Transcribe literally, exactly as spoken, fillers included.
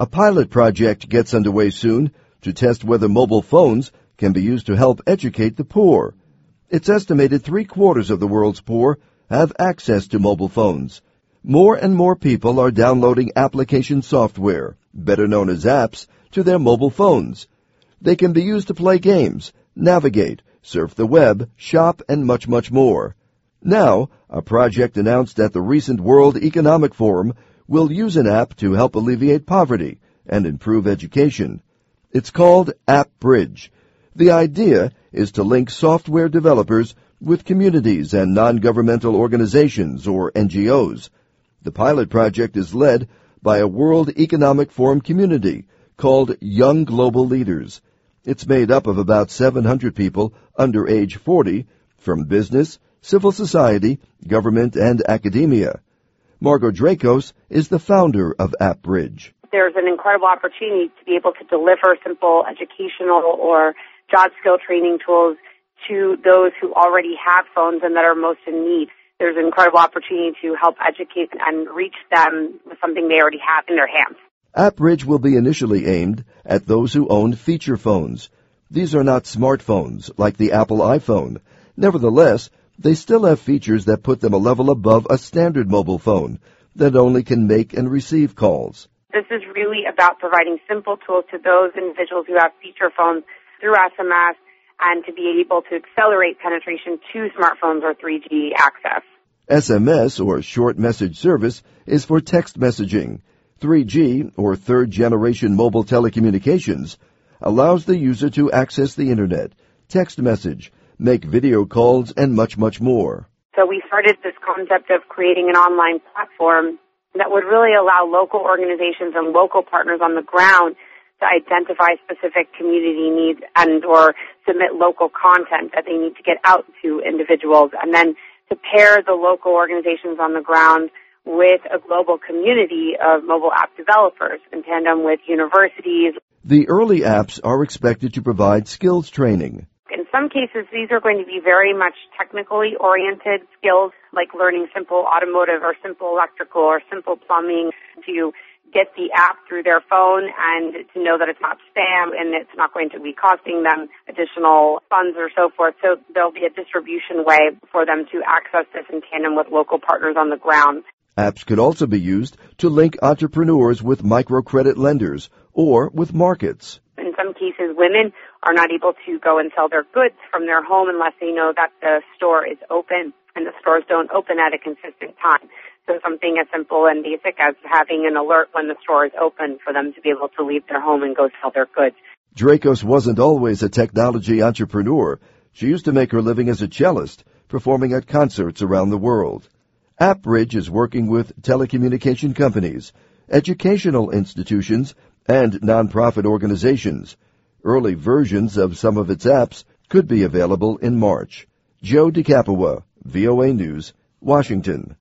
A pilot project gets underway soon to test whether mobile phones can be used to help educate the poor. It's estimated three-quarters of the world's poor have access to mobile phones. More and more people are downloading application software, better known as apps, to their mobile phones. They can be used to play games, navigate, surf the web, shop, and much, much more. Now, a project announced at the recent World Economic Forum will use an app to help alleviate poverty and improve education. It's called AppBridge. The idea is to link software developers with communities and non-governmental organizations, or N G Os. The pilot project is led by a World Economic Forum community called Young Global Leaders. It's made up of about seven hundred people under age forty from business, civil society, government, and academia. Margot Drakos is the founder of AppBridge. There's an incredible opportunity to be able to deliver simple educational or job skill training tools to those who already have phones and that are most in need. There's an incredible opportunity to help educate and reach them with something they already have in their hands. AppBridge will be initially aimed at those who own feature phones. These are not smartphones like the Apple iPhone. Nevertheless, they still have features that put them a level above a standard mobile phone that only can make and receive calls. This is really about providing simple tools to those individuals who have feature phones through S M S and to be able to accelerate penetration to smartphones or three G access. S M S, or short message service, is for text messaging. three G, or third-generation mobile telecommunications, allows the user to access the Internet, text message, make video calls, and much, much more. So we started this concept of creating an online platform that would really allow local organizations and local partners on the ground to identify specific community needs and or submit local content that they need to get out to individuals, and then to pair the local organizations on the ground with a global community of mobile app developers in tandem with universities. The early apps are expected to provide skills training. In some cases, these are going to be very much technically oriented skills, like learning simple automotive or simple electrical or simple plumbing, to get the app through their phone and to know that it's not spam and it's not going to be costing them additional funds or so forth. So there'll be a distribution way for them to access this in tandem with local partners on the ground. Apps could also be used to link entrepreneurs with microcredit lenders or with markets. In some cases, women are not able to go and sell their goods from their home unless they know that the store is open, and the stores don't open at a consistent time. So something as simple and basic as having an alert when the store is open for them to be able to leave their home and go sell their goods. Drakos wasn't always a technology entrepreneur. She used to make her living as a cellist, performing at concerts around the world. AppBridge is working with telecommunication companies, educational institutions, and nonprofit organizations. Early versions of some of its apps could be available in March. Joe DeCapua, V O A News, Washington.